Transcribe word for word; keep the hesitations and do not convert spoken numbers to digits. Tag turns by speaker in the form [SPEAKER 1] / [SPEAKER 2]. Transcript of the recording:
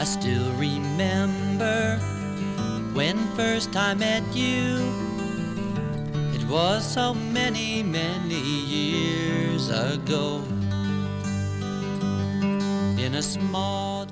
[SPEAKER 1] I still remember when first I met you. It was so many, many years ago, in a small